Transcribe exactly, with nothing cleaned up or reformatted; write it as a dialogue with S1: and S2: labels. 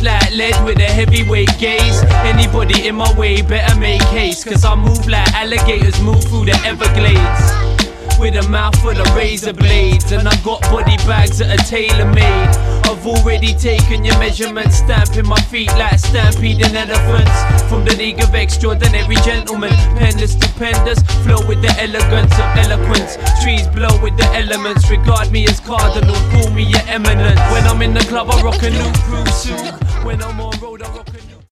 S1: like lead with a heavyweight gaze. Anybody in my way better make haste, cause I move like alligators move through the Everglades, with a mouth full of razor blades. And I got body bags that are tailor-made. I've already taken your measurements, stamping my feet like stampeding elephants. From the League of Extraordinary Gentlemen, pen to stupendous, flow with the elegance of eloquence. Trees blow with the elements, regard me as cardinal, call me your eminence. When I'm in the club I rock a new crew suit, when I'm on road I rock a new